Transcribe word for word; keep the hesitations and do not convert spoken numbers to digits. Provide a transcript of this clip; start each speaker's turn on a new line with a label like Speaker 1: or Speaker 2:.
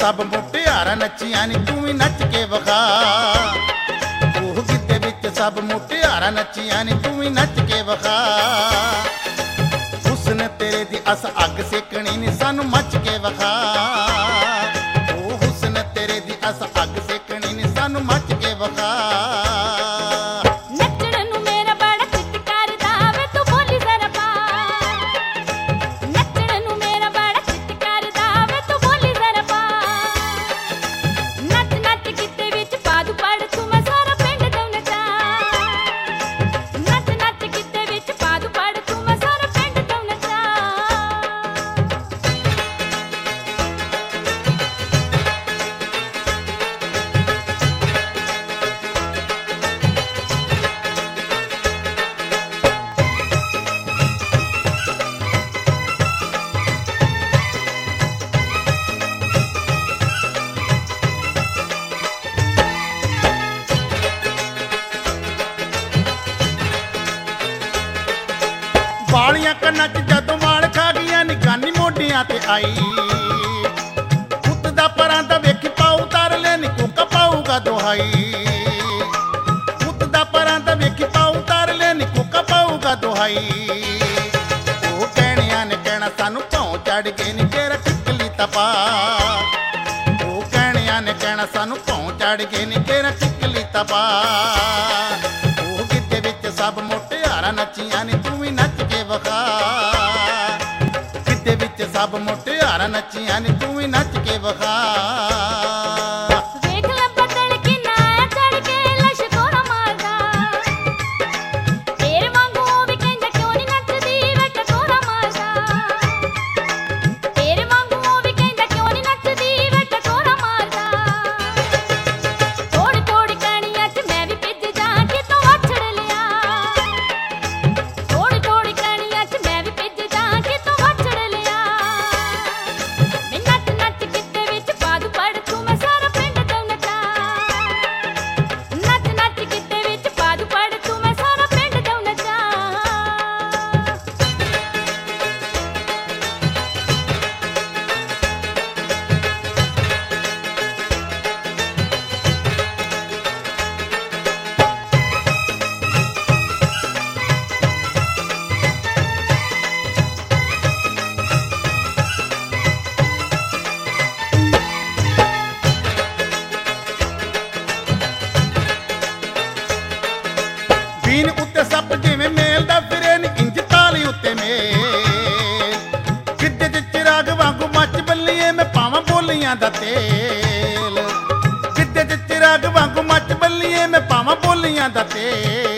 Speaker 1: सब मुटियारा नच्चियां नी तू भी नच के विखा। ओह गिद्धे विच सब मुटियारा नच्चियां नी तू भी नच के विखा। हुस्न तेरे दी अस अग सेकनी नी सानू मच के विखा। ओ हुस्न तेरे दी अस अग सेकनी नी सानू मच के विखा। वालियां कन्नां च जदों वाल खा गईयां नी गानी मोढियां ते आई। पुत्त दा परां दा वेखी पाऊ तार ले नी कोका पाऊगा दुहाई। पुत्त दा परां दा वेखी पाऊ तार ले नी कोका पाऊगा दुहाई। ओ कहणियां ने कहना सानू भौं चढ़ गए नी तेरा टिकली तपा। ओ कहणियां ने कहना सानू भौं चढ़ गए नी तेरा टिकली तपा। ओ गिद्धे विच सब मुटियारा नच्चियां नी तू भी नच के विखा। गिद्धे विच सब मुटियारा नच्चियां नी तू भी नच के विखा। बीन उत्ते सप जिवें मेल दा फिरे नी इंज ताली उत्ते मेल। गिद्धे च चिराग वांगू मच बल्लीए मैं पावां बोलियां दा तेल। गिद्धे च चिराग वांगू मच बल्लीए मैं पावां बोलियां दा तेल।